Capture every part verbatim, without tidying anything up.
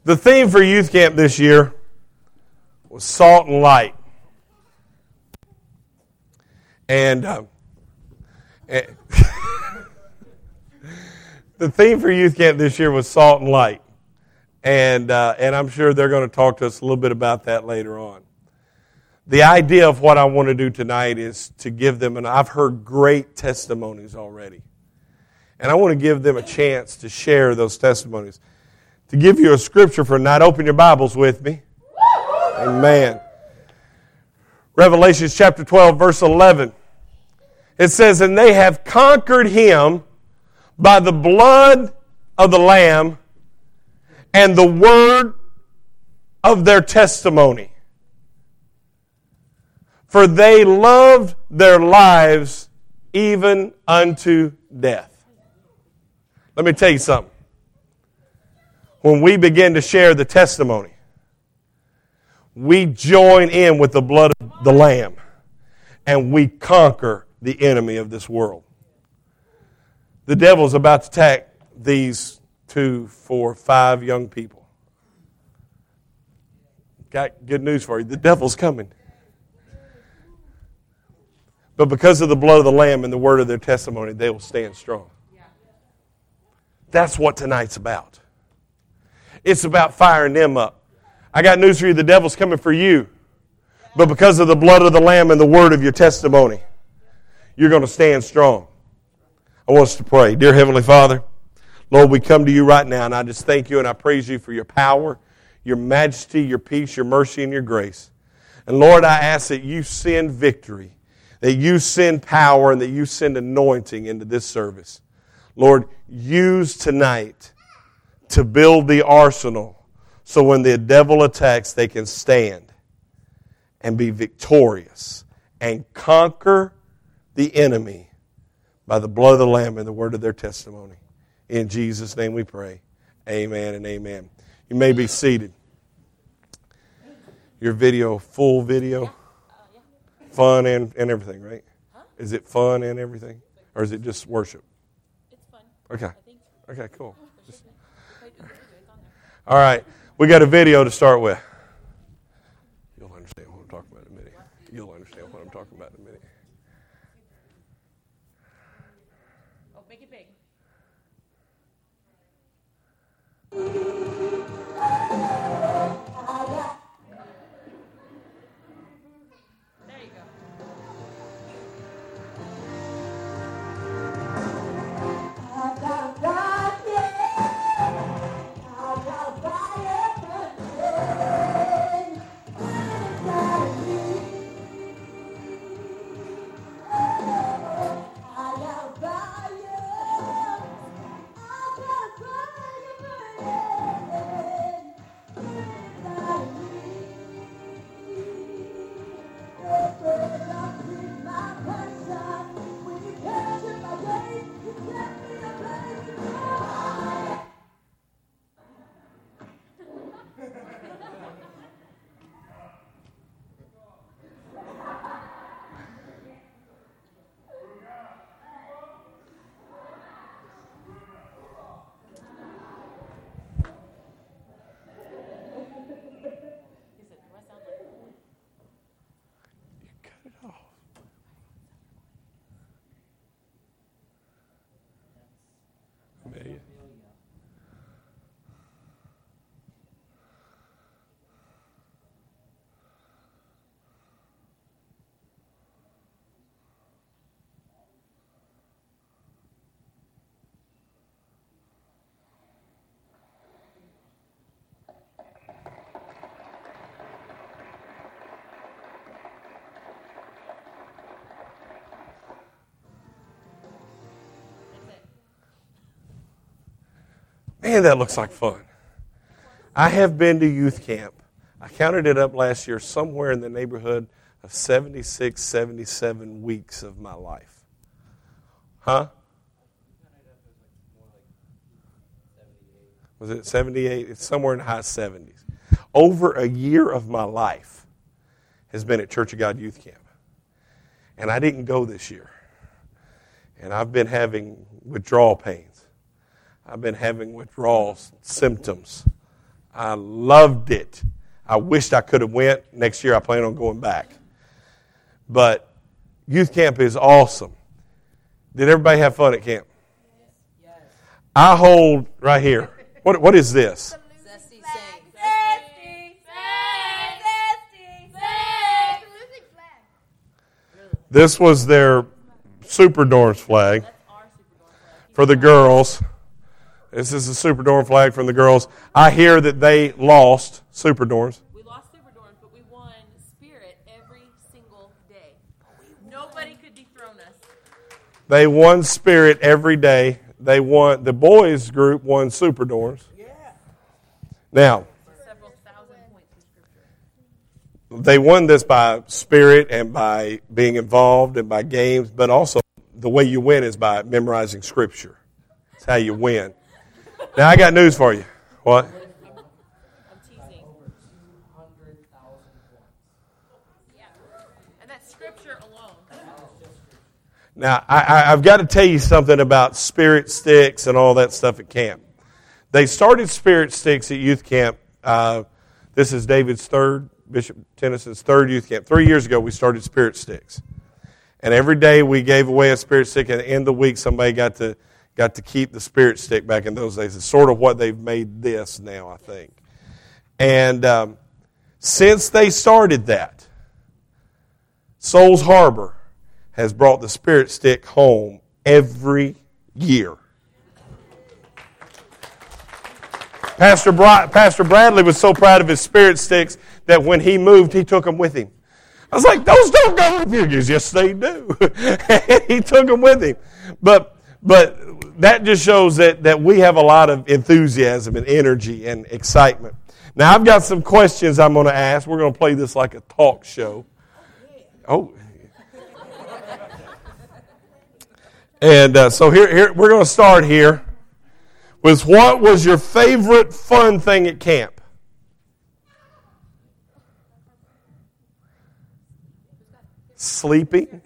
The theme for youth camp this year was salt and light. And, um, and the theme for youth camp this year was salt and light. And, uh, and I'm sure they're going to talk to us a little bit about that later on. The idea of what I want to do tonight is to give them, and I've heard great testimonies already. And I want to give them a chance to share those testimonies. To give you a scripture for tonight, open your Bibles with me. Amen. Revelation chapter twelve, verse eleven. It says, "And they have conquered him by the blood of the Lamb and the word of their testimony. For they loved their lives even unto death." Let me tell you something. When we begin to share the testimony, we join in with the blood of the Lamb, and we conquer the enemy of this world. The devil's about to attack these two, four, five young people. Got good news for you. The devil's coming. But because of the blood of the Lamb and the word of their testimony, they will stand strong. That's what tonight's about. It's about firing them up. I got news for you. The devil's coming for you. But because of the blood of the Lamb and the word of your testimony, you're going to stand strong. I want us to pray. Dear Heavenly Father, Lord, we come to you right now, and I just thank you and I praise you for your power, your majesty, your peace, your mercy, and your grace. And Lord, I ask that you send victory, that you send power, and that you send anointing into this service. Lord, use tonight to build the arsenal so when the devil attacks, they can stand and be victorious and conquer the enemy by the blood of the Lamb and the word of their testimony. In Jesus' name we pray. Amen and amen. You may be seated. Your video, full video, fun and, and everything, right? Is it fun and everything? Or is it just worship? It's fun. Okay. Okay, cool. Just, all right. We got a video to start with. You'll understand what I'm talking about in a minute. You'll understand what I'm talking about in a minute. Oh, make it big. There you go. Amelia. Man, that looks like fun. I have been to youth camp. I counted it up last year, somewhere in the neighborhood of seventy-six, seventy-seven weeks of my life. Huh? Was it seventy-eight? It's somewhere in the high seventies. Over a year of my life has been at Church of God Youth Camp. And I didn't go this year. And I've been having withdrawal pains. I've been having withdrawal symptoms. I loved it. I wished I could have went. Next year I plan on going back. But youth camp is awesome. Did everybody have fun at camp? Yes. I hold right here. What What is this? Zesty sing. Zesty. Zesty. Zesty. This was their Superdorms flag for the girls. This is the Superdorm flag from the girls. I hear that they lost Superdorms. We lost Superdorms, but we won Spirit every single day. Nobody could dethrone us. They won Spirit every day. They won. The boys group won Superdorms. Yeah. Now, several thousand points in Scripture. They won this by Spirit and by being involved and by games, but also the way you win is by memorizing Scripture. That's how you win. Now, I got news for you. What? I'm teasing. Yeah. And that's Scripture alone. Now, I, I, I've got to tell you something about Spirit Sticks and all that stuff at camp. They started Spirit Sticks at youth camp. Uh, this is David's third, Bishop Tennyson's third youth camp. Three years ago, we started Spirit Sticks. And every day we gave away a Spirit Stick. At the end of the week, somebody got to got to keep the Spirit Stick back in those days. It's sort of what they've made this now, I think. And um, since they started that, Souls Harbor has brought the Spirit Stick home every year. Pastor, Bra- Pastor Bradley was so proud of his Spirit Sticks that when he moved, he took them with him. I was like, those don't go with you. He goes, yes, they do. And he took them with him. But but that just shows that, that we have a lot of enthusiasm and energy and excitement. Now, I've got some questions I'm going to ask. We're going to play this like a talk show. Oh. And uh, so here, here we're going to start here with what was your favorite fun thing at camp? Sleeping?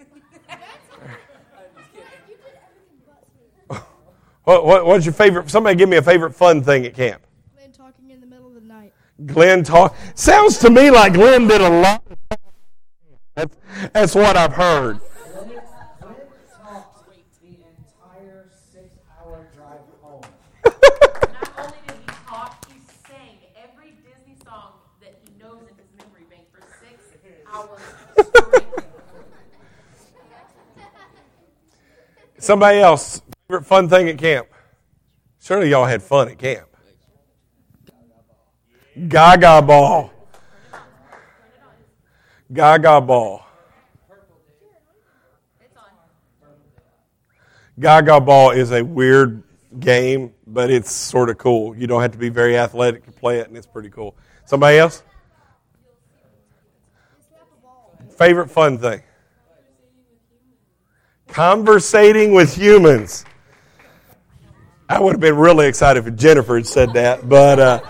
What, what, what's your favorite? Somebody give me a favorite fun thing at camp. Glenn talking in the middle of the night. Glenn talk. Sounds to me like Glenn did a lot of talking. That's, that's what I've heard. Glenn talked the entire six-hour drive home. Not only did he talk, he sang every Disney song that he knows in his memory bank for six hours straight. Somebody else, favorite fun thing at camp? Surely y'all had fun at camp. Gaga ball. Gaga ball. Gaga ball is a weird game, but it's sort of cool. You don't have to be very athletic to play it, and it's pretty cool. Somebody else? Favorite fun thing? Conversating with humans. I would have been really excited if Jennifer had said that, but uh,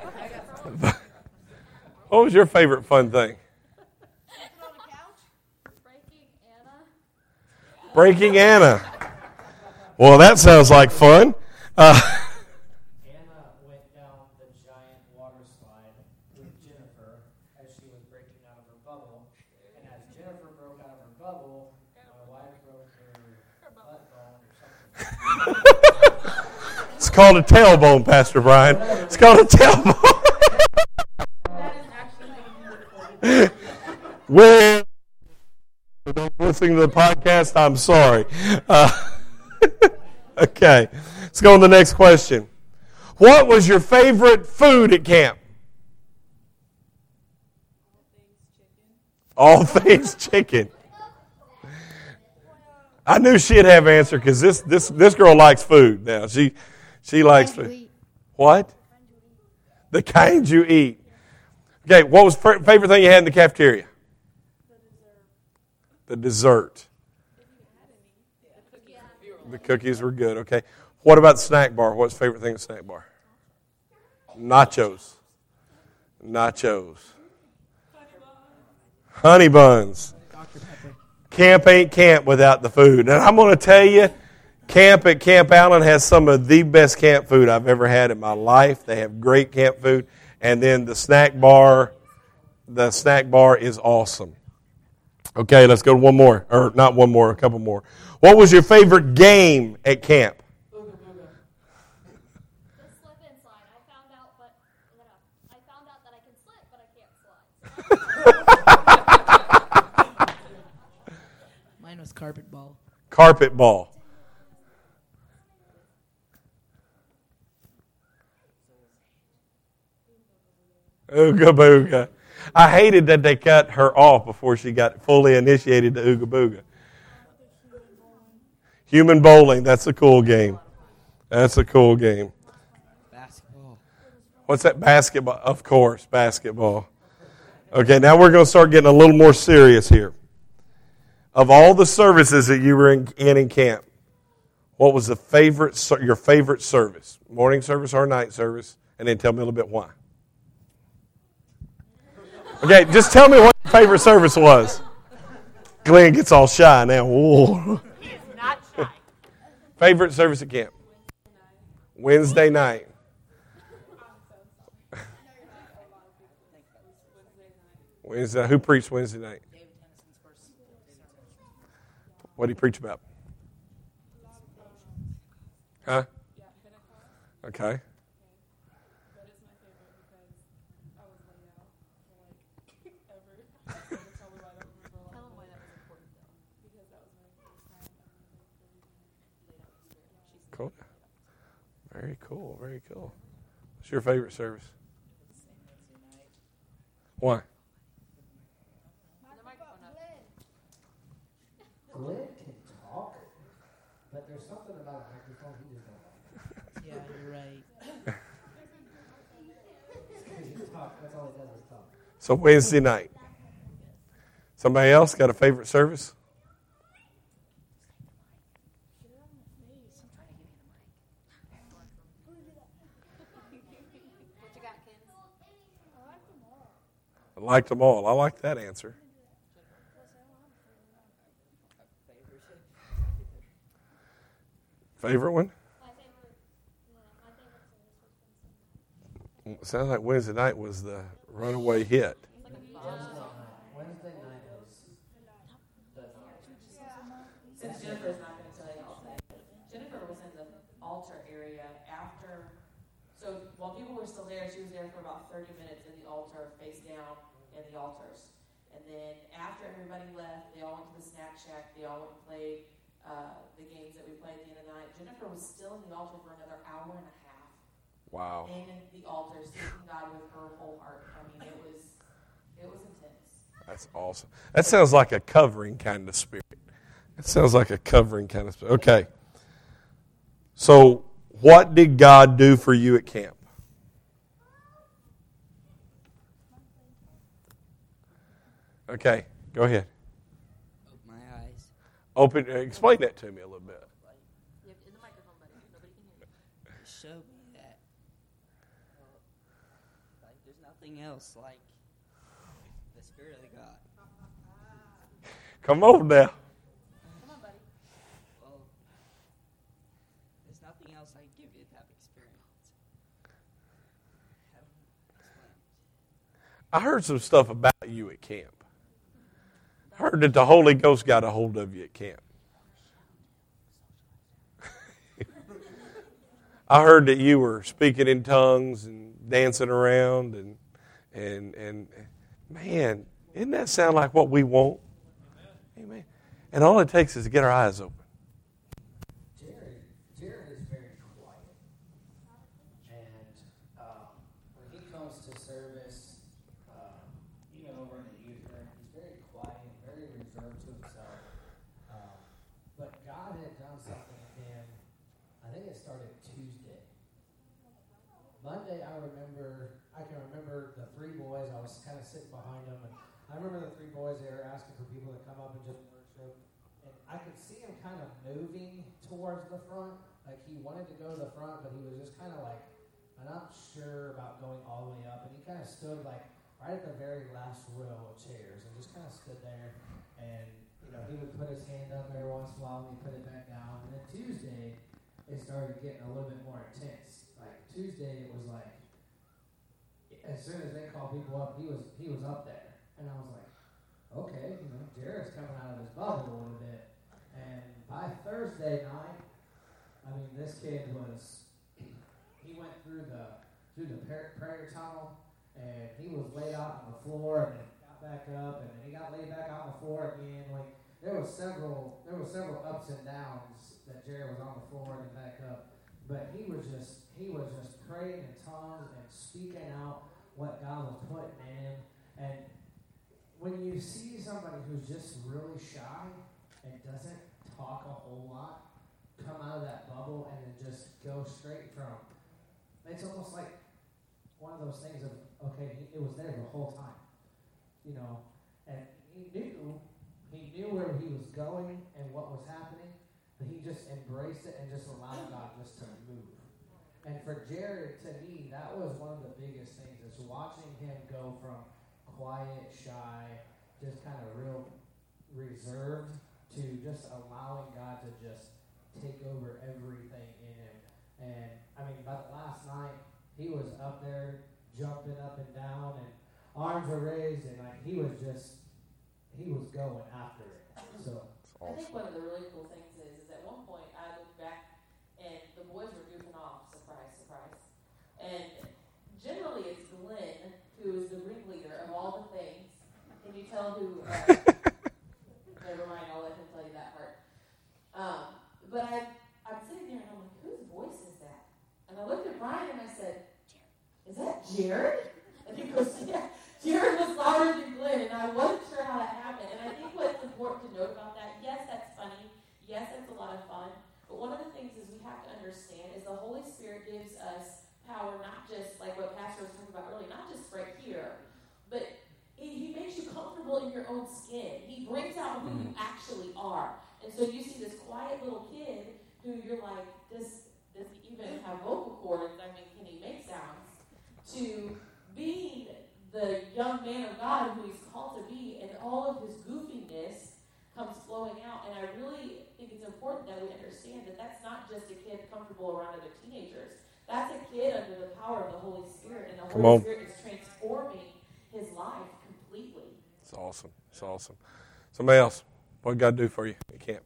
what was your favorite fun thing? Breaking Anna. Breaking Anna. Well, that sounds like fun. Uh, Anna went down the giant water slide with Jennifer as she was breaking out of her bubble. And as Jennifer broke out of her bubble, my wife broke her butt bone or something. It's called a tailbone, Pastor Brian. It's called a tailbone. That is actually Well, for those listening to the podcast, I'm sorry. Uh, okay, let's go on to the next question. What was your favorite food at camp? All things chicken. I knew she'd have an answer because this, this, this girl likes food now. She she likes food. What? The kind you eat. Okay, what was the favorite thing you had in the cafeteria? The dessert. The cookies were good, okay. What about the snack bar? What's the favorite thing at the snack bar? Nachos. Nachos. Honey buns. Camp ain't camp without the food. And I'm going to tell you, camp at Camp Allen has some of the best camp food I've ever had in my life. They have great camp food. And then the snack bar, the snack bar is awesome. Okay, let's go to one more. Or not one more, a couple more. What was your favorite game at camp? Ooga booga. The slip and slide. I found out, but I found out that I can slip, but I can't slide. Mine was carpet ball. Carpet ball. Ooga booga. I hated that they cut her off before she got fully initiated to Ooga booga. Human bowling. That's a cool game. That's a cool game. Basketball. What's that? Basketball. Of course, basketball. Okay, now we're going to start getting a little more serious here. Of all the services that you were in in, in camp, what was the favorite your favorite service? Morning service or night service? And then tell me a little bit why. Okay, just tell me what your favorite service was. Glenn gets all shy now. Whoa. He is not shy. Favorite service at camp? Wednesday night. Wednesday. Who preached Wednesday night? What did he preach about? Huh? Okay. Cool. Very cool. Very cool. What's your favorite service? Why? Glenn can talk, but there's something about a microphone he just don't like. Yeah, you're right. He talk, that's all he does is talk. So Wednesday night. Somebody else got a favorite service? What you got, kids? I liked them all. I like that answer. Favorite one? My favorite, yeah, my favorite service was Wednesday. Sounds like Wednesday night was the runaway hit. Wednesday night. Wednesday night was the Since Jennifer's not going to tell you all that, Jennifer was in the altar area after. So while people were still there, she was there for about thirty minutes in the altar, face down in the altars. And then after everybody left, they all went to the snack shack. They all went and played uh, the games that we played at the end of the night. Jennifer was still in the altar for another hour and a half. Wow. In the altar, seeking God with her whole heart. I mean, it was it was intense. That's awesome. That sounds like a covering kind of spirit. It sounds like a covering kind of spirit. Okay. So, what did God do for you at camp? Okay, go ahead. Open my eyes. Open. Explain that to me a little bit. You have in the microphone, buddy. Nobody can hear you. It showed me that well, like there's nothing else like the Spirit of God. Come on now. Come on, buddy. Well, there's nothing else I can give you that experience. How do I explain it? I heard some stuff about you at camp. I heard that the Holy Ghost got a hold of you at camp. I heard that you were speaking in tongues and dancing around and and and man, isn't that sound like what we want? Amen. And all it takes is to get our eyes open. Jared, Jared is very quiet. And um, when he comes to service, um, even over in the youth room, he's very quiet and very reserved to himself. Um, but God had done something in him. I think it started Tuesday. Monday, I remember, I can remember the three boys. I was kind of sitting behind them. And I remember the three boys, they were asking for people to come up and just worship. And I could see him kind of moving towards the front. Like he wanted to go to the front, but he was just kind of like, I'm not sure about going all the way up. And he kind of stood like right at the very last row of chairs and just kind of stood there. And, you know, he would put his hand up every once in a while and he'd put it back down. And then Tuesday, it started getting a little bit more intense. Like Tuesday, it was like, as as soon as they called people up, he was he was up there, and I was like, okay, you know, Jared's coming out of his bubble a little bit. And by Thursday night, I mean, this kid was, he went through the through the prayer, prayer tunnel, and he was laid out on the floor, and then got back up, and then he got laid back out on the floor again. Like there was several there was several ups and downs that Jared was on the floor and then back up, but he was just he was just praying in tongues and speaking out what God was putting in him. And when you see somebody who's just really shy and doesn't talk a whole lot come out of that bubble and then just go straight from, it's almost like one of those things of, okay, it was there the whole time, you know, and he knew, he knew where he was going and what was happening, but he just embraced it and just allowed God just to move. And for Jared, to me, that was one of the biggest things, is watching him go from quiet, shy, just kind of real reserved, to just allowing God to just take over everything in him. And, I mean, by the last night, he was up there jumping up and down, and arms were raised, and like he was just, he was going after it. So I think one of the really cool things is, is at one point I looked back, and the boys were goofing off, surprise, surprise. And generally it's Glenn who is the ringleader of all the things. Can you tell who? Uh, never mind, I'll let him tell you that part. Um, but I, I'm sitting there and I'm like, whose voice is that? And I looked at Brian and I said, is that Jared? And he goes, yeah. Jared was louder than Glenn, and I wasn't sure how that happened. And I think what's important to note about that, yes, that's funny. Yes, that's a lot of fun. But one of the things is we have to understand is the Holy Spirit gives us power, not just like what Pastor was talking about earlier, not just right here, but he, he makes you comfortable in your own skin. He brings out who you actually are. And so you see this quiet little kid who you're like, this does he even have vocal cords? I mean, can he make sounds? To being the young man of God who he's called to be, and all of his goofiness comes flowing out. And I really think it's important that we understand that that's not just a kid comfortable around other teenagers. That's a kid under the power of the Holy Spirit, and the Come Holy on. Spirit is transforming his life completely. It's awesome. It's awesome. Somebody else, what did God do for you at camp?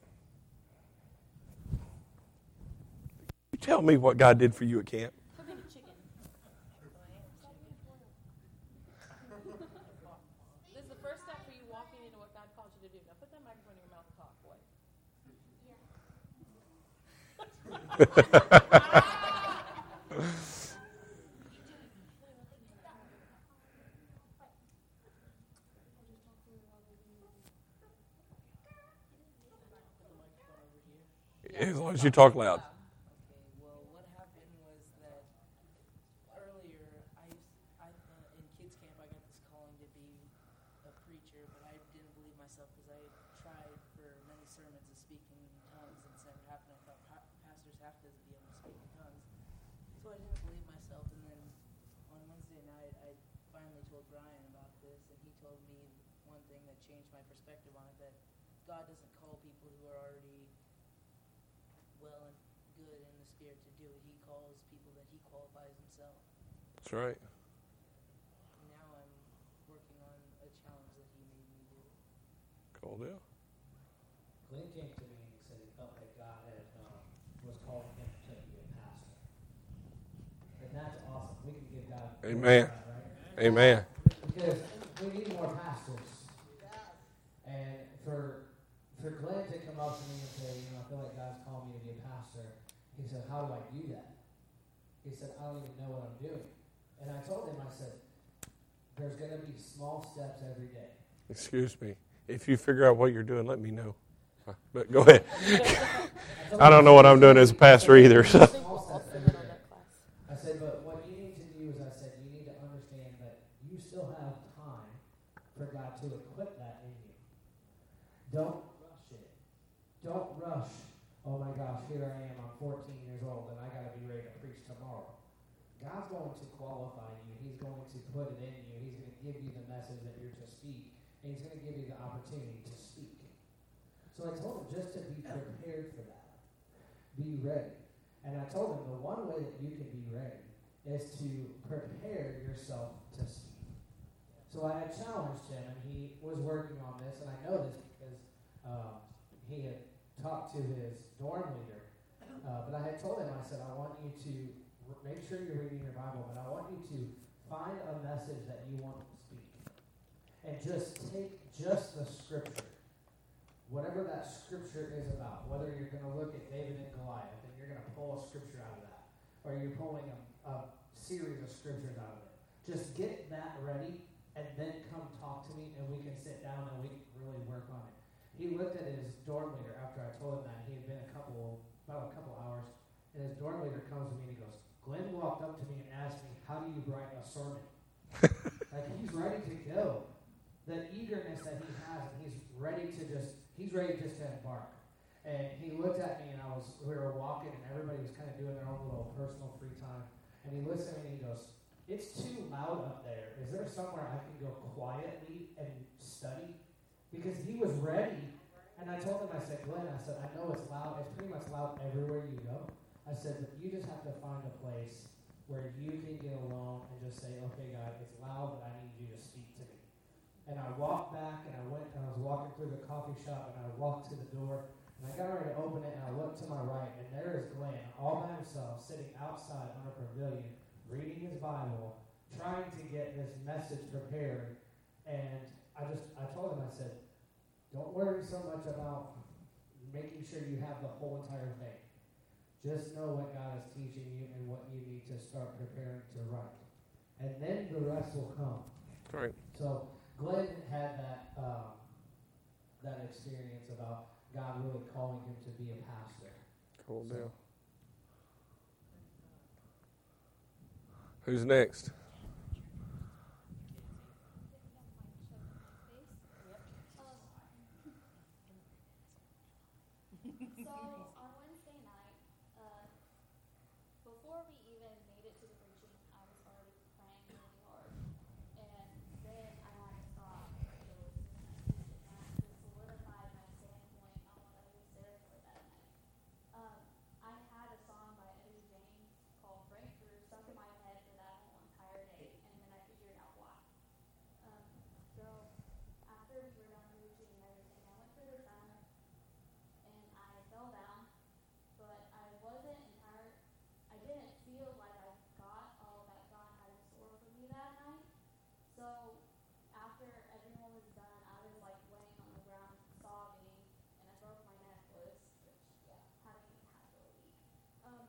You tell me what God did for you at camp. Cooking chicken. This is the first step for you walking into what God called you to do. Now put that microphone in your mouth and talk, boy. As long as you talk loud. Okay, well, what happened was that earlier, I used, I, uh, in kids camp, I got this calling to be a preacher, but I didn't believe myself because I had tried for many sermons of speaking in tongues and never happened. I thought pa- pastors have to be able to speak in tongues. So I didn't believe myself, and then on Wednesday night, I finally told Brian about this, and he told me one thing that changed my perspective on it, that God doesn't call people who are already well and good in the Spirit to do it. He calls people that he qualifies himself. That's right. And now I'm working on a challenge that he made me do. Cool deal. Glenn came to me and he said he felt like God had um, was calling him to be a pastor. And that's awesome. We can give God Amen. that, right? Amen. Because we need more pastors. And for for Glenn to come up to me and say, you know, I feel like God's calling me to be a pastor, he said, how do I do that? He said, I don't even know what I'm doing. And I told him, I said, there's going to be small steps every day. Excuse me. If you figure out what you're doing, let me know. But go ahead. I don't know what I'm doing as a pastor either. So. Small steps every day. I said, but what you need to do is, I said, you need to understand that you still have time for God to equip that in you. Don't rush it. Don't rush, oh my gosh, here I am, I'm fourteen years old, and I got to be ready to preach tomorrow. God's going to qualify you. He's going to put it in you. He's going to give you the message that you're to speak, and he's going to give you the opportunity to speak. So I told him just to be prepared for that. Be ready. And I told him the one way that you can be ready is to prepare yourself to So I had challenged him, and he was working on this, and I know this because um, he had talked to his dorm leader. Uh, but I had told him, I said, I want you to r- make sure you're reading your Bible, but I want you to find a message that you want to speak. And just take just the scripture. Whatever that scripture is about, whether you're going to look at David and Goliath, and you're going to pull a scripture out of that, or you're pulling a, a series of scriptures out of it. Just get that ready, and then come talk to me, and we can sit down and we can really work on it. He looked at his dorm leader after I told him that. He had been a couple, about a couple hours, and his dorm leader comes to me and he goes, Glenn walked up to me and asked me, how do you write a sermon? Like, he's ready to go. The eagerness that he has, and he's ready to just, he's ready just to embark. And he looked at me, and I was, we were walking, and everybody was kind of doing their own little personal free time. And he looks at me and he goes, it's too loud up there. Is there somewhere I can go quietly and study? Because he was ready. And I told him, I said, Glenn, I said, I know it's loud. It's pretty much loud everywhere you go. I said, but you just have to find a place where you can get alone and just say, okay, God, it's loud, but I need you to speak to me. And I walked back, and I went, and I was walking through the coffee shop, and I walked to the door, and I got ready to open it, and I looked to my right, and there is Glenn, all by himself, sitting outside on a pavilion, reading his Bible, trying to get this message prepared. And I just, I told him, I said, don't worry so much about making sure you have the whole entire thing. Just know what God is teaching you and what you need to start preparing to write. And then the rest will come. Right. So Glenn had that um, that experience about God really calling him to be a pastor. Cool So- deal. Who's next? So on Wednesday night, uh, before we even made it to the preaching, I was already praying really hard, and then I had to stop because that just solidified my standpoint on what I was there for that night. Um, I had a song by Eddie James called "Breakthrough" stuck in my head for that whole entire day, and then I figured out why. Um, so after we were done preaching and everything, I went for the run. And I fell down, but I wasn't entire. I didn't feel like I got all that God had in store for me that night. So after everyone was done, I was like laying on the ground sobbing, and I broke my necklace, which yeah, hadn't even had for a week. Um,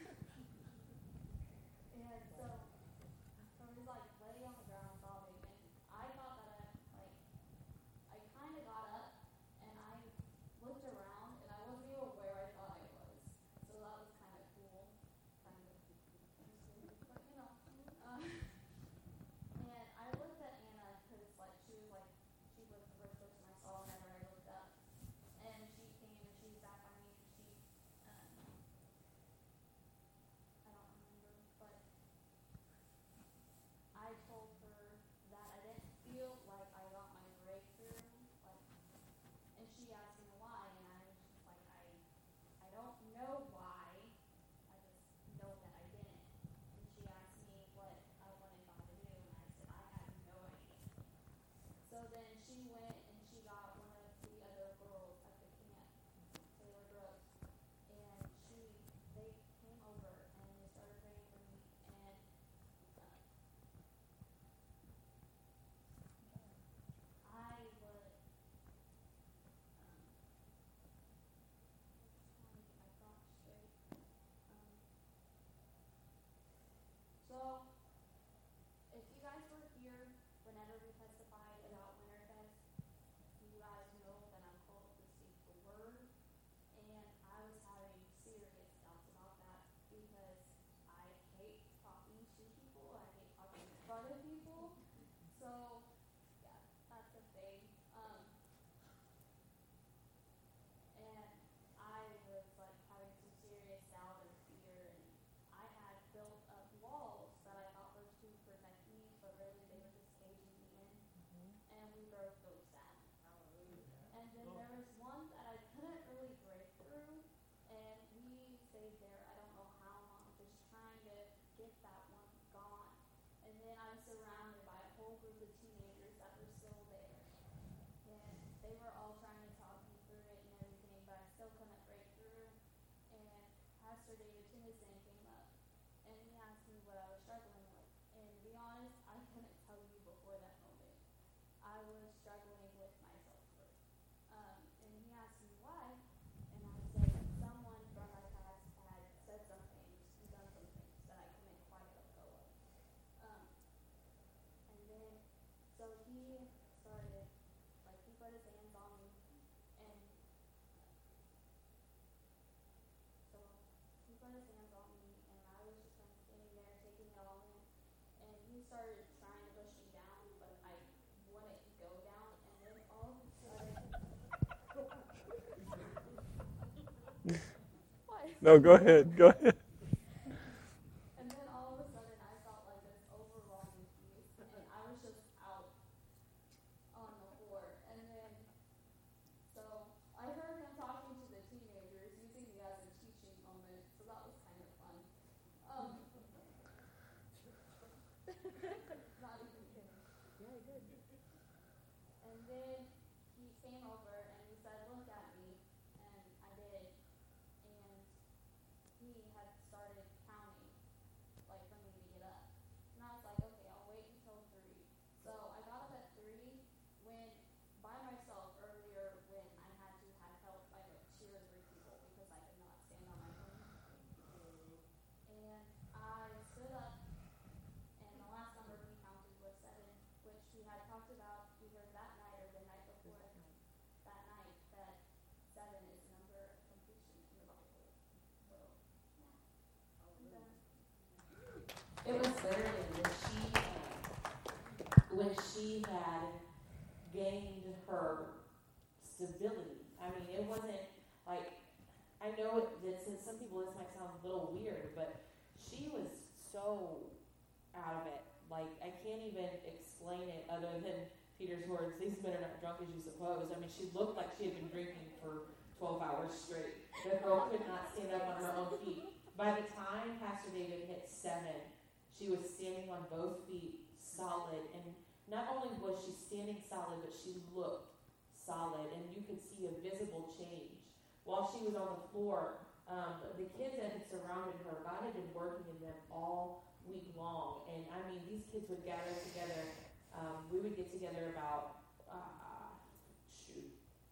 and so I was like laying on the ground sobbing, and I thought that I like I kind of got up, and I looked around, and I wasn't even where I thought I was. So that was kind of cool, kind of, but you know. Um, and I looked at Anna because like she was like she was the first person I saw whenever I looked up, and she came and she sat by me. And she, um, I don't remember, but I told her that I didn't feel like I got my breakthrough, like. And she asked me why, and I was just like, I, I don't know why. I just know that I didn't. And she asked me what I wanted God to do, and I said I had no idea. So then she went and she got one of the other girls at the camp, Taylor Brooks, and she, they came over and they started praying for me, and uh, I was. Um, trying to get my thoughts straight. Um, so, if you guys were here whenever we testified about Winterfest, you guys know that I'm called to speak the word, and I was having serious doubts about that because I hate talking to people, I hate talking in front of people, so, yeah, that's a thing. Um, And I was like having some serious doubt and fear, and I had built up walls that I thought were to protect me, but really they were just caging me in. they were all trying to talk me through it and everything, but I still couldn't break through. And Pastor David Tennyson came up, and he asked me what I was struggling with. And to be honest, I couldn't tell you before that moment. I was struggling with my self-worth. Um, and he asked me why, and I said someone from my past had said some things and done some things that I couldn't quite let go of. Um, and then, so he started, like, he put his hands on me, and so he put his hands on me, and I was just kind of standing there taking it all in, and he started trying to push me down, but I wouldn't go down, and then all of a sudden, what? No, go ahead. Go ahead. And then all of a sudden, I felt like this overwhelming peace, and I was just out on the floor. And then, so I heard him talking to the teenagers, using me as a teaching moment, so that was kind of fun. Um, not even kidding. And then he came over and he said, "Look at me," and I did. And he had started counting, like, for me to get up. And I was like, okay, I'll wait until three. So I got up at three when, by myself earlier, when I had to have help by like two or three people because I could not stand on my own. And I stood up, and the last number he counted was seven, which we had talked about either that night or the night before that night, that seven is the number of completion in the Bible. So, yeah. And then, It was better than when she when she had gained her stability. I mean, it wasn't like, I know that since some people this might sound a little weird, but she was so out of it. Like, I can't even explain it other than Peter's words, "These men are not drunk as you suppose." I mean, she looked like she had been drinking for twelve hours straight. The girl could not stand up on her own feet. By the time Pastor David hit seven, she was standing on both feet, solid. And not only was she standing solid, but she looked solid. And you could see a visible change. While she was on the floor, um, the kids that had surrounded her, God had been working in them all week long. And, I mean, these kids would gather together. Um, we would get together about, uh, shoot,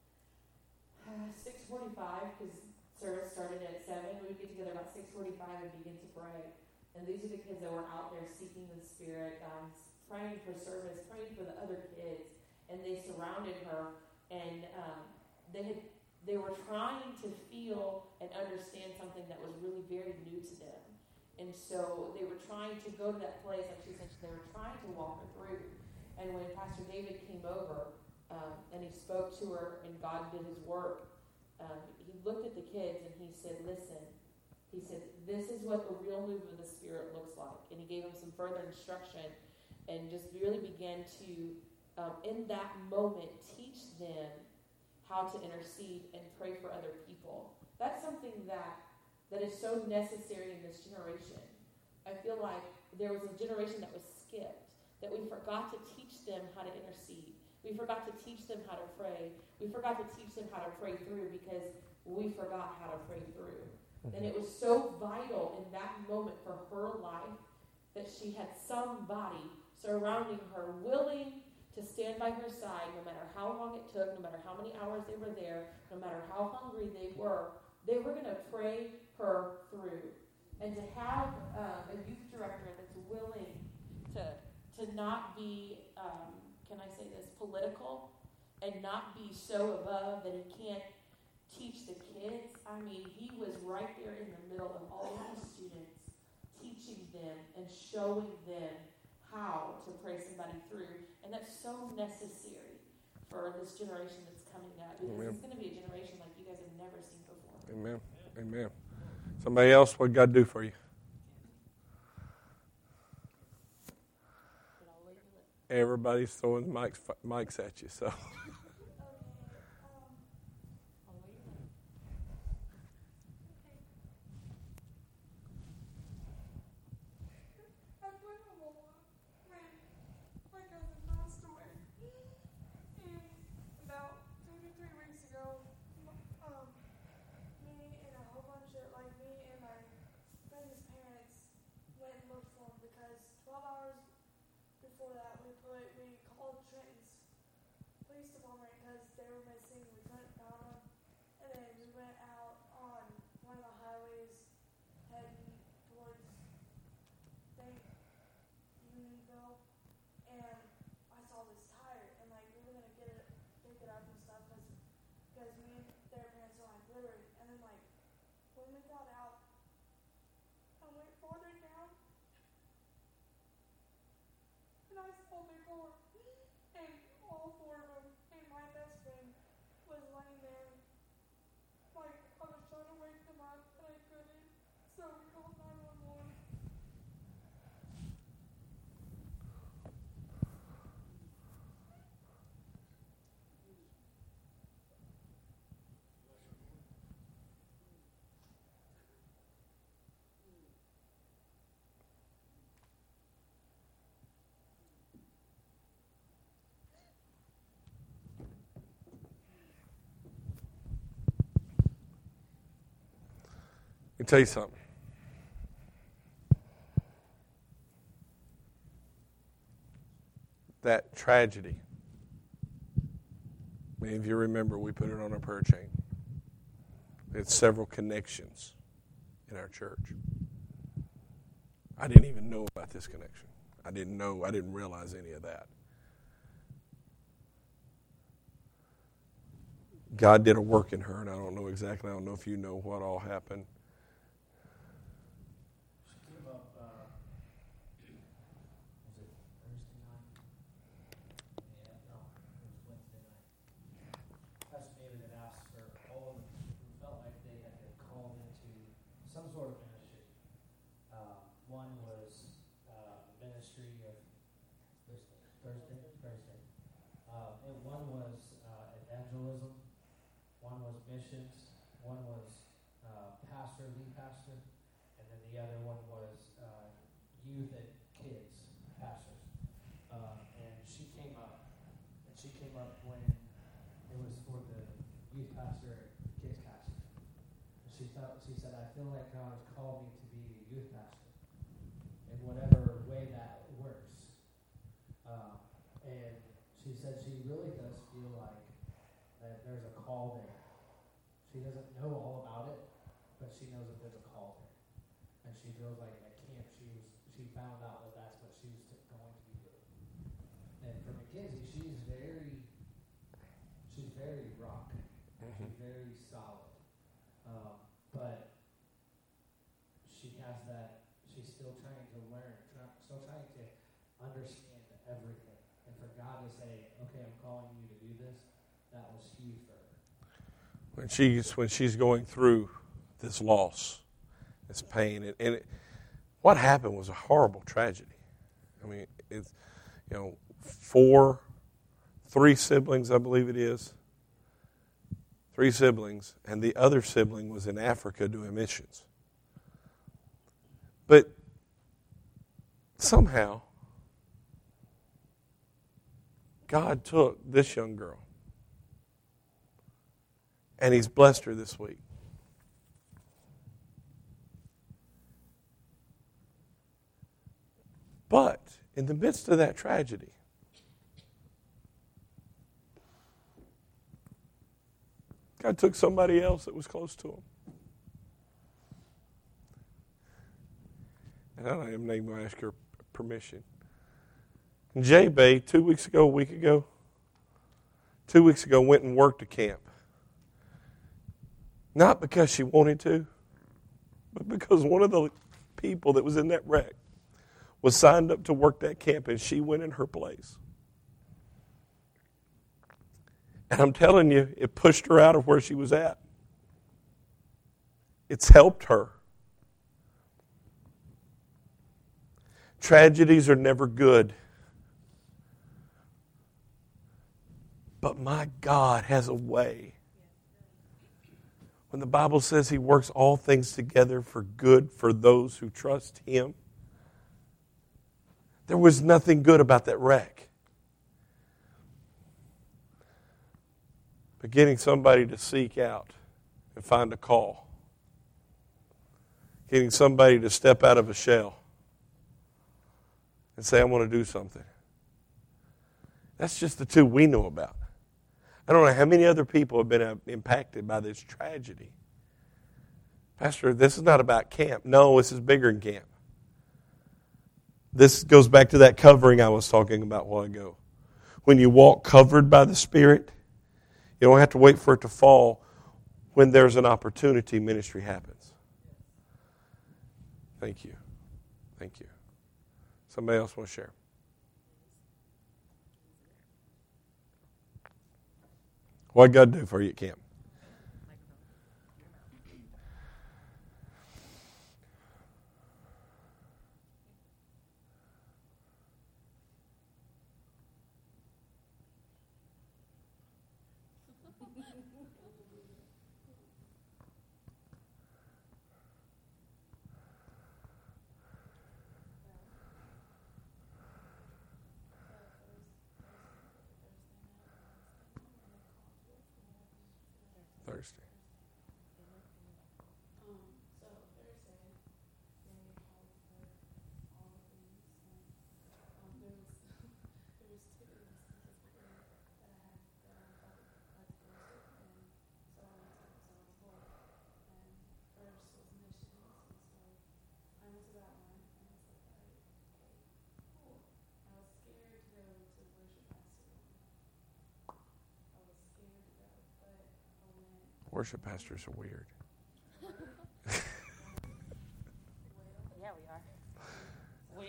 uh, six forty-five, because service started at seven. We would get together about six forty-five and begin to pray. And these are the kids that were out there seeking the Spirit, um, praying for service, praying for the other kids. And they surrounded her, and um, they had they were trying to feel and understand something that was really very new to them. And so they were trying to go to that place, like she said, they were trying to walk her through. And when Pastor David came over, um, and he spoke to her, and God did his work, um, he looked at the kids and he said, "Listen," he said, "this is what the real move of the Spirit looks like." And he gave them some further instruction and just really began to, um, in that moment, teach them how to intercede and pray for other people. That's something that that is so necessary in this generation. I feel like there was a generation that was skipped, that we forgot to teach them how to intercede. We forgot to teach them how to pray. We forgot to teach them how to pray through because we forgot how to pray through. Mm-hmm. And it was so vital in that moment for her life that she had somebody surrounding her, willing to stand by her side no matter how long it took, no matter how many hours they were there, no matter how hungry they were. They were going to pray her through. And to have um, a youth director that's willing to to not be, um, can I say this, political, and not be so above that he can't teach the kids. I mean, he was right there in the middle of all of these students, teaching them and showing them how to pray somebody through. And that's so necessary for this generation that's coming up, because Amen. It's going to be a generation like you guys have never seen before. Amen. Amen. Somebody else, what did God do for you? Everybody's throwing mics, mics at you, so. My cousin passed away, and about before that, we put we called Trenton's police department because they were missing. We couldn't find them, and then we went out on one of the highways heading towards think Unionville, and I saw this tire, and like we were gonna get it, pick it up and stuff, because because me and their parents are like literally, and then like when we got out, I went farther down. And I saw the car, and all four of them, and my best friend was laying there, like, I was trying to wake them up, and I couldn't, so we called nine one one. Let me tell you something. That tragedy, many of you remember we put it on our prayer chain. We had several connections in our church. I didn't even know about this connection. I didn't know, I didn't realize any of that. God did a work in her, and I don't know exactly, I don't know if you know what all happened. One was missions, one was uh, pastor, lead pastor, and then the other one was uh, youth and kids pastors. Uh, and she came up, and she came up when it was for the youth pastor, kids pastor. And she felt, she said, I feel like God has called me to be a youth pastor, in whatever way that works. Uh, and she said she really does feel like that there's a call there. She doesn't know all about it, but she knows that there's a call there. And she feels like at camp she was she found out that that's what she was t- going to be doing. And for Mackenzie, she's very she's very rock. Mm-hmm. She's very solid. Um, but she has that. She's still trying to learn, try, still trying to understand everything. And for God to say, "Okay, I'm calling you to do this," that was huge for her. When she's when she's going through this loss, this pain, and, and it, what happened was a horrible tragedy. I mean, it's you know four, three siblings, I believe it is, three siblings, and the other sibling was in Africa doing missions. But somehow, God took this young girl. And He's blessed her this week. But in the midst of that tragedy, God took somebody else that was close to Him. And I don't even need to ask her permission. J-Bay, two weeks ago, a week ago, two weeks ago, went and worked a camp. Not because she wanted to, but because one of the people that was in that wreck was signed up to work that camp, and she went in her place. And I'm telling you, it pushed her out of where she was at. It's helped her. Tragedies are never good. But my God has a way. When the Bible says He works all things together for good for those who trust Him, there was nothing good about that wreck. But getting somebody to seek out and find a call. Getting somebody to step out of a shell and say, I want to do something. That's just the two we know about. I don't know how many other people have been uh, impacted by this tragedy. Pastor, this is not about camp. No, this is bigger than camp. This goes back to that covering I was talking about a while ago. When you walk covered by the Spirit, you don't have to wait for it to fall. When there's an opportunity, ministry happens. Thank you. Thank you. Somebody else want to share? What did God do for you at camp? Thursday. Worship pastors are weird. Yeah, we are. We.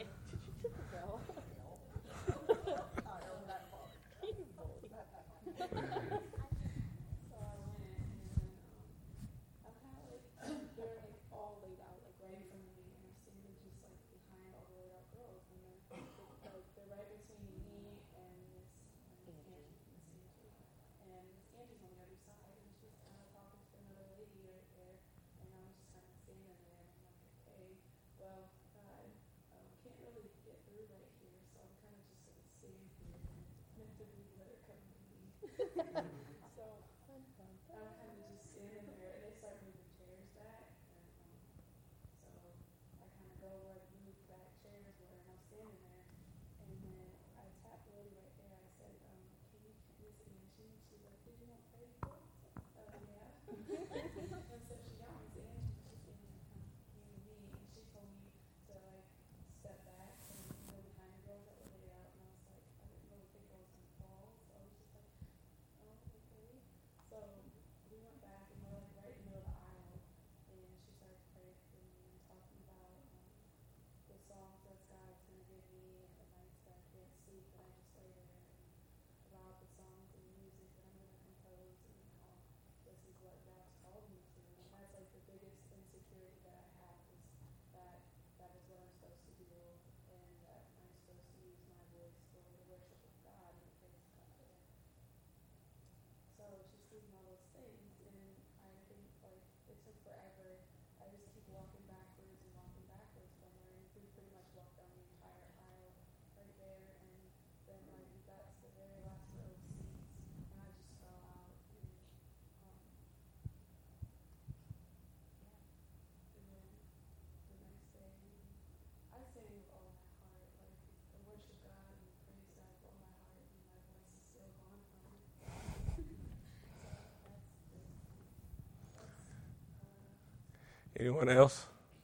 Anyone else?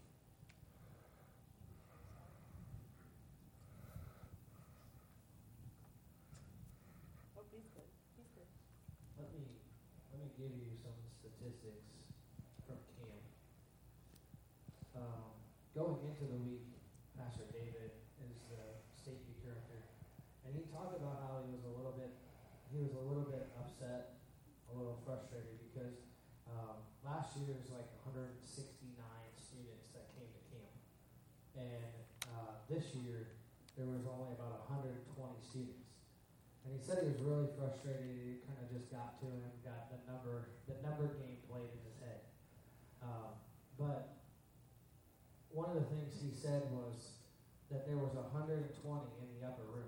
Let me let me give you some statistics from camp. Um, going into the week, Pastor David is the state youth director, and he talked about how he was a little bit he was a little bit upset, a little frustrated because um, last year was like one hundred sixty-nine students that came to camp, and uh, this year there was only about one hundred twenty students. And he said he was really frustrated. It kind of just got to him, got the number, the number game played in his head. Um, but one of the things he said was that there was one hundred twenty in the upper room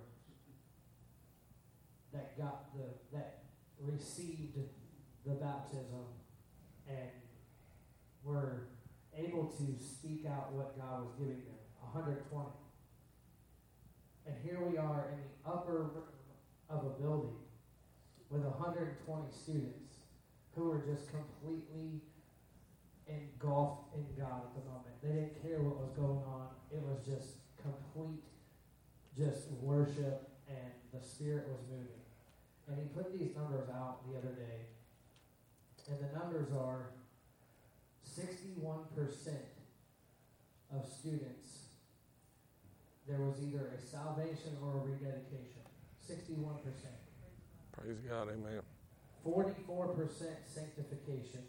that got the that received the baptism and were able to speak out what God was giving them. one hundred twenty. And here we are in the upper room of a building with one hundred twenty students who were just completely engulfed in God at the moment. They didn't care what was going on. It was just complete, just worship, and the Spirit was moving. And he put these numbers out the other day, and the numbers are sixty-one percent of students, there was either a salvation or a rededication. sixty-one percent. Praise God, amen. forty-four percent sanctification.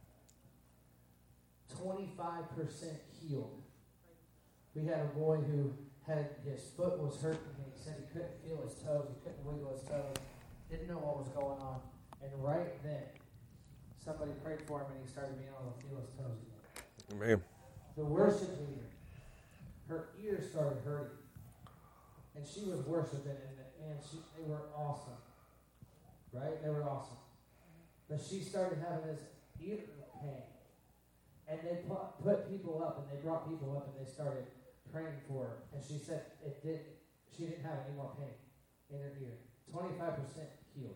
twenty-five percent healed. We had a boy who had his foot was hurting, and he said he couldn't feel his toes, he couldn't wiggle his toes, didn't know what was going on. And right then, somebody prayed for him, and he started being able to feel his toes again. Amen. The worship leader, her ears started hurting, and she was worshiping, and, and she, they were awesome, right? They were awesome. But she started having this ear pain, and they put, put people up, and they brought people up, and they started praying for her, and she said it did. She didn't have any more pain in her ear. twenty-five percent healed.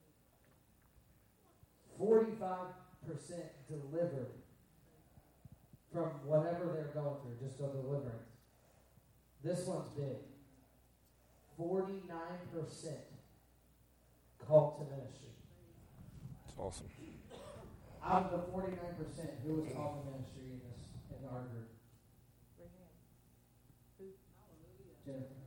forty-five percent delivered from whatever they're going through, just a deliverance. This one's big. forty-nine percent called to ministry. It's awesome. Out of the forty-nine percent, who was called to ministry in this in our group? Jennifer.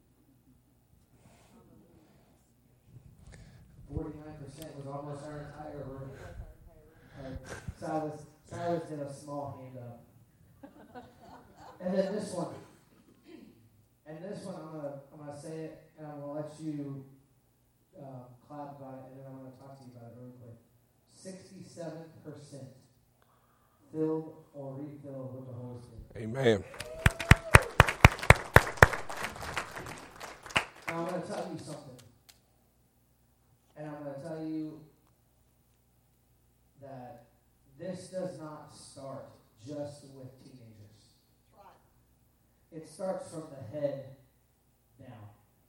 forty-nine percent was almost our entire room. Like, Silas, Silas did a small hand up. And then this one. And this one, I'm gonna, I'm gonna say it, and I'm gonna let you uh, clap about it, and then I'm gonna talk to you about it really quick. Sixty-seven percent filled or refilled with the Holy Spirit. Amen. Now I'm gonna tell you something, and I'm gonna tell you that this does not start just with teenagers. It starts from the head down.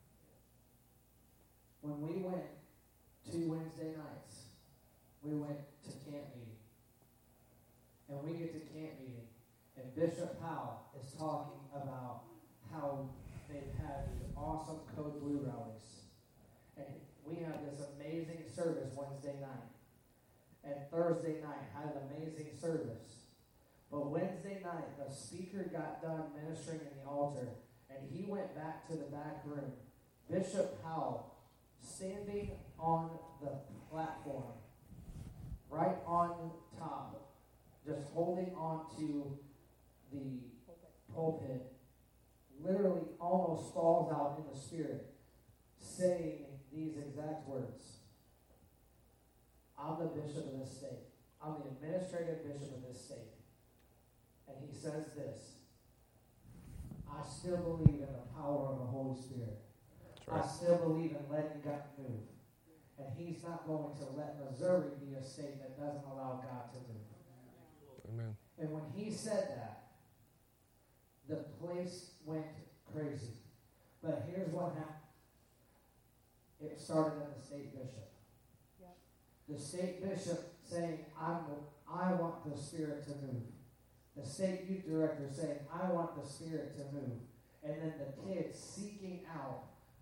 When we went two Wednesday nights, we went to camp meeting. And we get to camp meeting, and Bishop Powell is talking about how they've had these awesome Code Blue rallies. And we had this amazing service Wednesday night. And Thursday night had an amazing service. But Wednesday night, the speaker got done ministering in the altar, and he went back to the back room. Bishop Powell, standing on the platform, right on top, just holding on to the pulpit, literally almost falls out in the spirit, saying these exact words. I'm the bishop of this state. I'm the administrative bishop of this state. And he says this, I still believe in the power of the Holy Spirit. Right. I still believe in letting God move. And he's not going to let Missouri be a state that doesn't allow God to move. Amen. And when he said that, the place went crazy. But here's what happened. It started at the state bishop. Yep. The state bishop saying, I'm, I want the Spirit to move. The state youth director saying, I want the Spirit to move. And then the kids seeking out.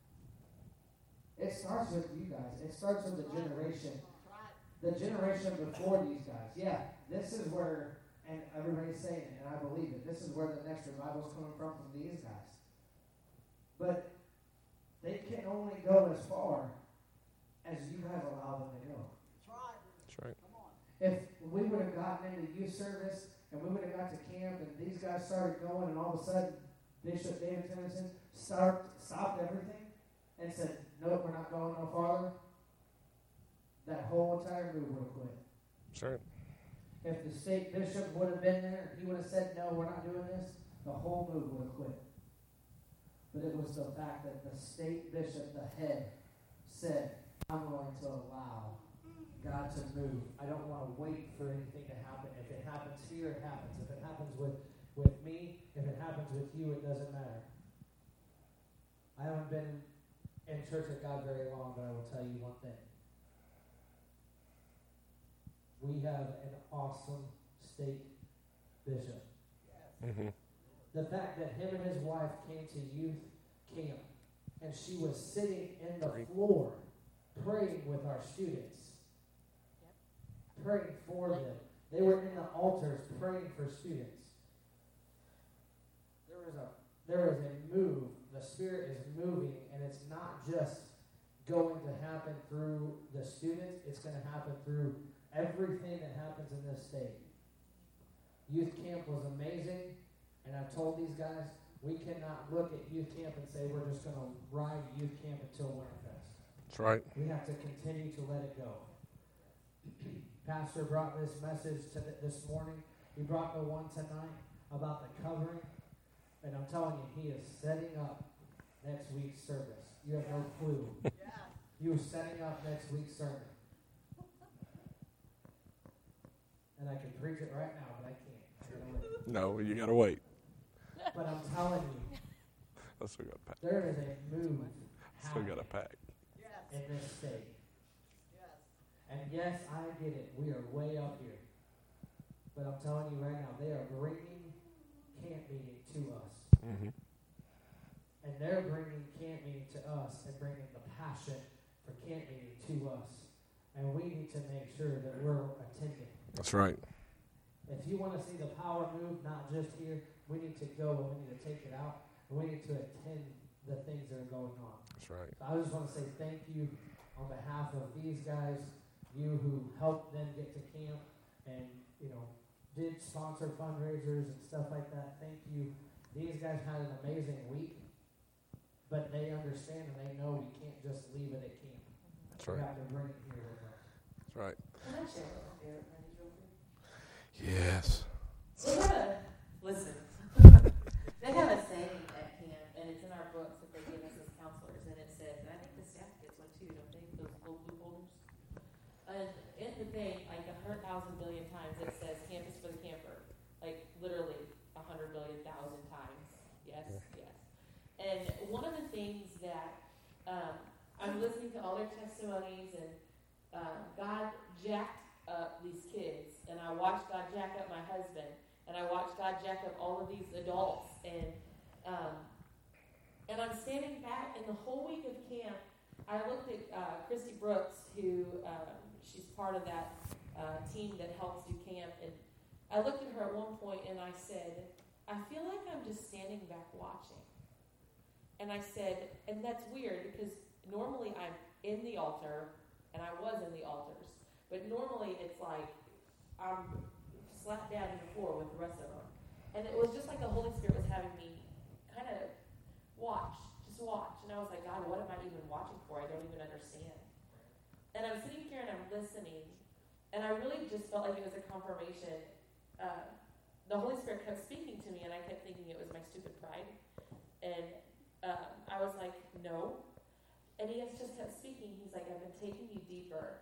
It starts with you guys. It starts with the generation. The generation before these guys. Yeah, this is where, and everybody's saying it, and I believe it, this is where the next revival is coming from, from these guys. But they can only go as far as you guys allow them to go. That's right. If we would have gotten into youth service, and we would have got to camp, and these guys started going, and all of a sudden, Bishop David Tennyson start, stopped everything and said, nope, we're not going no farther, that whole entire move would have quit. Sure. If the state bishop would have been there, he would have said, no, we're not doing this, the whole move would have quit. But it was the fact that the state bishop, the head, said, I'm going to allow God to move. I don't want to wait for anything to happen. If it happens here, it happens. If it happens with, with me, if it happens with you, it doesn't matter. I haven't been in Church of God very long, but I will tell you one thing. We have an awesome state bishop. Mm-hmm. The fact that him and his wife came to youth camp, and she was sitting in the floor praying with our students, praying for them. They were in the altars praying for students. There is a there is a move. The Spirit is moving, and it's not just going to happen through the students. It's going to happen through everything that happens in this state. Youth camp was amazing, and I've told these guys, we cannot look at youth camp and say we're just going to ride youth camp until Winterfest. That's right. We have to continue to let it go. Pastor brought this message to th- this morning. He brought the one tonight about the covering. And I'm telling you, he is setting up next week's service. You have no clue. Yeah. He was setting up next week's sermon. And I can preach it right now, but I can't. I gotta wait. No, you got to wait. But I'm telling you, I still got to pack. there is a move Still got to happening pack. Yes. in this state. Yes. And yes, I get it. We are way up here. But I'm telling you right now, they are bringing camp meeting to us. Mm-hmm. And they're bringing camp meeting to us and bringing the passion for camp meeting to us. And we need to make sure that we're attending. That's right. If you want to see the power move, not just here, we need to go and we need to take it out. And we need to attend the things that are going on. That's right. So I just want to say thank you on behalf of these guys, you who helped them get to camp and, you know, did sponsor fundraisers and stuff like that. Thank you. These guys had an amazing week, but they understand and they know we can't just leave it at camp. That's We right. have to bring it here with us. That's right. Can I share what my favorite friend is real quick? Yes. They have a, listen, they have a saying at camp, and it's in our books that they give us as counselors, and it says, and I think the staff gets one too, don't they, those little blue folders? And in the thing, like a hundred thousand billion times, it says campus for the camper. Like literally a hundred billion thousand times. Yes, yes. And one of the things that um, I'm listening to all their testimonies, and um, God jacked up these kids, and I watched God jack up my husband, and I watched God jack up all of these adults, and um, and I'm standing back, and the whole week of camp, I looked at uh, Christy Brooks, who um, she's part of that uh, team that helps do camp, and I looked at her at one point, and I said, I feel like I'm just standing back watching. And I said, and that's weird, because normally I'm in the altar, and I was in the altars, but normally it's like I'm slapped down on the floor with the rest of them. And it was just like the Holy Spirit was having me kind of watch, just watch. And I was like, God, what am I even watching for? I don't even understand. And I'm sitting here and I'm listening, and I really just felt like it was a confirmation. Uh, the Holy Spirit kept speaking to me, and I kept thinking it was my stupid pride. And uh, I was like, no. And he just kept speaking. He's like, I've been taking you deeper,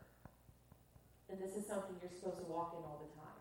and this is something you're supposed to walk in all the time.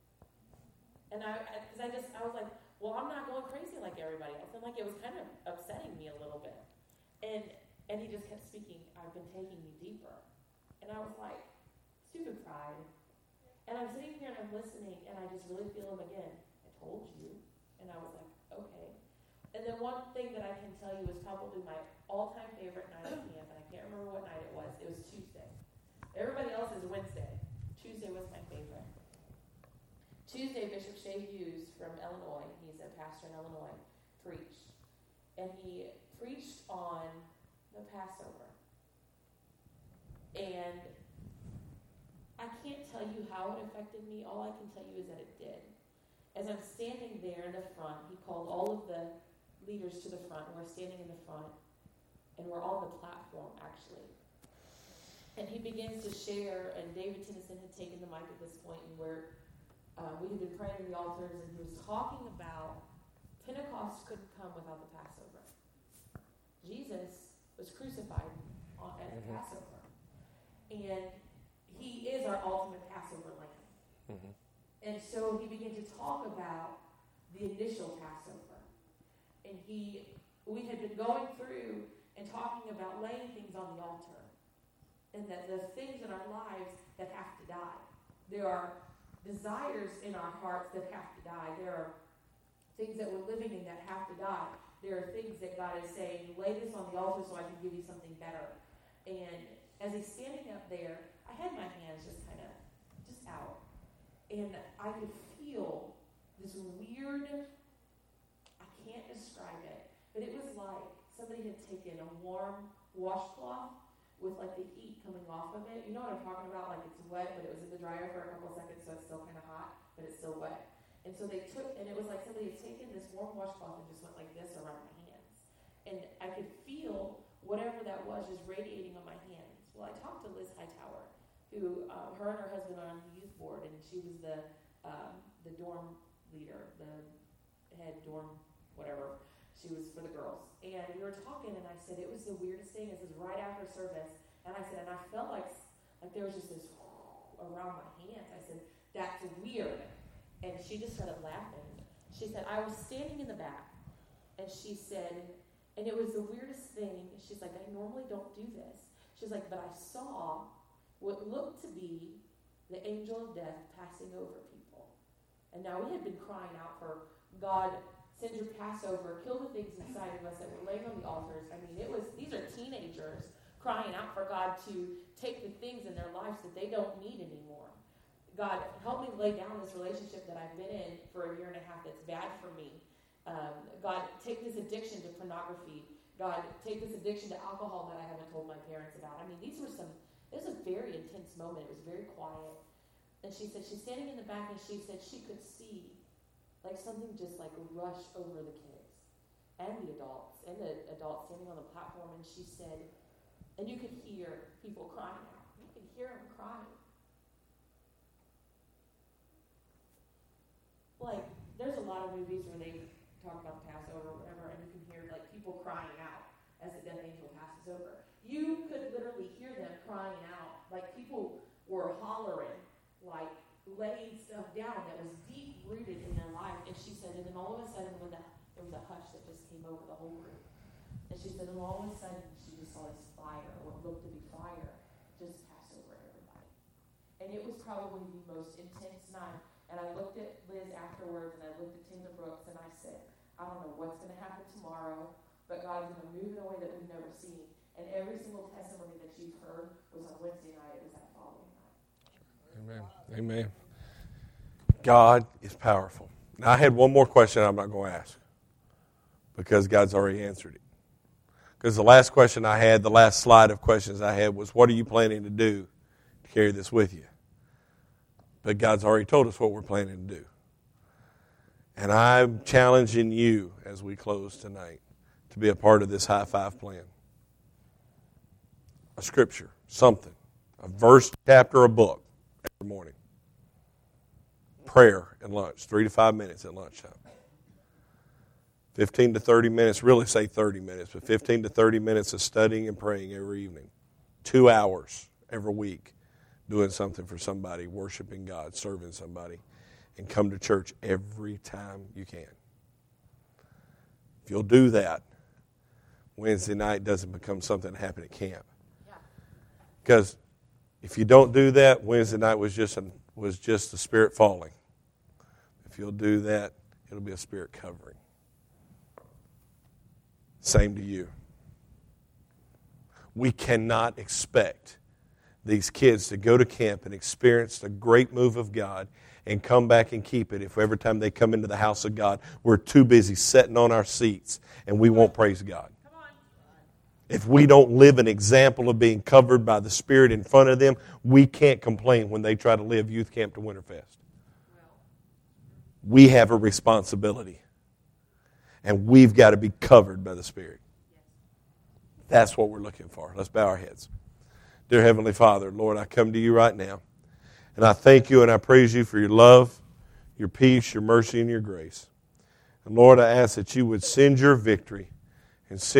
And I, because I, I just, I was like, well, I'm not going crazy like everybody else. And like, it was kind of upsetting me a little bit. And and he just kept speaking, I've been taking you deeper. And I was like, stupid pride. And I'm sitting here and I'm listening, and I just really feel him again. I told you. And I was like, okay. And then one thing that I can tell you was probably my all-time favorite night of camp, and I can't remember what night it was. It was Tuesday. Everybody else is Wednesday. Tuesday was my favorite. Tuesday, Bishop Shea Hughes from Illinois, he's a pastor in Illinois, preached. And he preached on the Passover. And I can't tell you how it affected me. All I can tell you is that it did. As I'm standing there in the front, he called all of the leaders to the front, and we're standing in the front, and we're on the platform, actually. And he begins to share, and David Tennyson had taken the mic at this point, and we're, uh, we had been praying in the altars, and he was talking about Pentecost couldn't come without the Passover. Jesus was crucified on, at the Mm-hmm. Passover. And he is our ultimate Passover lamb. Mm-hmm. And so he began to talk about the initial Passover. And he, we had been going through and talking about laying things on the altar. And that the things in our lives that have to die. There are desires in our hearts that have to die. There are things that we're living in that have to die. There are things that God is saying, lay this on the altar so I can give you something better. And as he's standing up there, I had my hands just kind of, just out. And I could feel this weird, I can't describe it, but it was like somebody had taken a warm washcloth with like the heat coming off of it. You know what I'm talking about? Like it's wet, but it was in the dryer for a couple of seconds, so it's still kind of hot, but it's still wet. And so they took, and it was like somebody had taken this warm washcloth and just went like this around my hands. And I could feel whatever that was just radiating on my hands. Well, I talked to Liz Hightower, who, uh, her and her husband are on the youth board, and she was the um, the dorm leader, the head dorm, whatever. She was for the girls. And we were talking, and I said, it was the weirdest thing. This is right after service. And I said, and I felt like, like there was just this around my hands. I said, that's weird. And she just started laughing. She said, I was standing in the back, and she said, and it was the weirdest thing. She's like, I normally don't do this. She's like, but I saw what looked to be the angel of death passing over people. And now we had been crying out for God, send your Passover, kill the things inside of us that were laying on the altars. I mean, it was, these are teenagers crying out for God to take the things in their lives that they don't need anymore. God, help me lay down this relationship that I've been in for a year and a half that's bad for me. Um, God, take this addiction to pornography. God, take this addiction to alcohol that I haven't told my parents about. I mean, these were some, it was a very intense moment. It was very quiet. And she said, she's standing in the back, and she said she could see like something just like rush over the kids and the adults, and the adults standing on the platform. And she said, and you could hear people crying out. You could hear them crying. Like, there's a lot of movies where they talk about the Passover or whatever, and you can hear like people crying out as the death angel passes over. You could literally hear them crying out, like people were hollering, like laying stuff down that was deep rooted in their life. And she said, and then all of a sudden, when the, there was a hush that just came over the whole room. And she said, and all of a sudden, she just saw this fire, what looked to be fire, just pass over everybody. And it was probably the most intense night. And I looked at Liz afterwards, and I looked at Tina Brooks, and I said, I don't know what's going to happen tomorrow, but God is going to move in a way that we've never seen. And every single testimony that you've heard was on Wednesday night. It was that following night. Amen. Amen. God is powerful. Now, I had one more question I'm not going to ask because God's already answered it. Because the last question I had, the last slide of questions I had was, what are you planning to do to carry this with you? But God's already told us what we're planning to do. And I'm challenging you as we close tonight to be a part of this high five plan. A scripture, something, a verse, chapter, a book every morning. Prayer and lunch, three to five minutes at lunchtime. fifteen to thirty minutes, really say thirty minutes, but fifteen to thirty minutes of studying and praying every evening. Two hours every week doing something for somebody, worshiping God, serving somebody, and come to church every time you can. If you'll do that, Wednesday night doesn't become something that happened at camp. Because if you don't do that, Wednesday night was just an, was just the Spirit falling. If you'll do that, it'll be a Spirit covering. Same to you. We cannot expect these kids to go to camp and experience the great move of God and come back and keep it if every time they come into the house of God, we're too busy sitting on our seats and we won't praise God. If we don't live an example of being covered by the Spirit in front of them, we can't complain when they try to live youth camp to Winterfest. We have a responsibility. And we've got to be covered by the Spirit. That's what we're looking for. Let's bow our heads. Dear Heavenly Father, Lord, I come to you right now. And I thank you and I praise you for your love, your peace, your mercy, and your grace. And Lord, I ask that you would send your victory and send